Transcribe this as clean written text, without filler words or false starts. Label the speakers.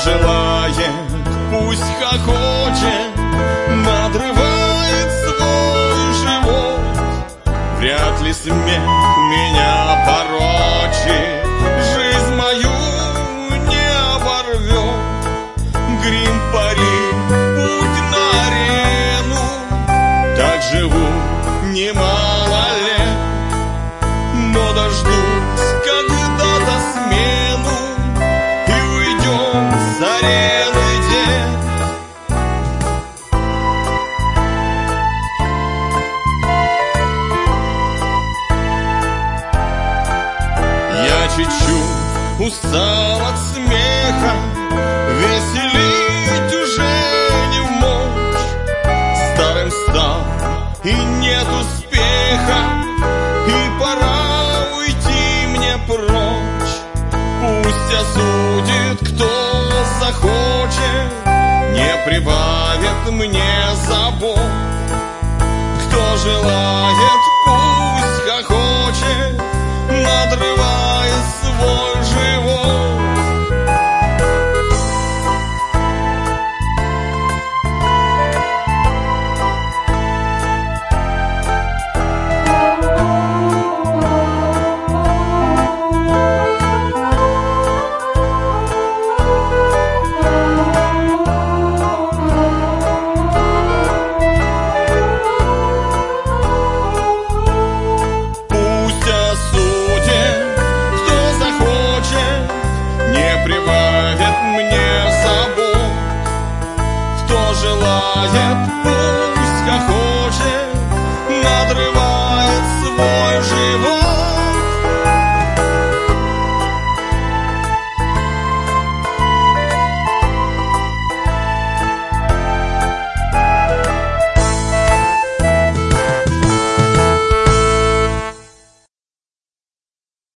Speaker 1: желает, пусть хохочет, надрывает свой живот. Вряд ли смех меня порочит, жизнь мою не оборвет. Грим, парик, путь на арену, так живу немало лет, но дождусь когда-то смену и уйдем с арены, дед. Я чуть-чуть устал от смеха, веселить уже не в мочь. Старым стал и нет успеха, и пора уйти мне прочь. Пусть осудит, кто захочет, не прибавит мне забот. Кто желает, пусть хохочет, надрывая свой живот. Прибавит мне забот. Кто желает, пусть хохочет, надрывает свой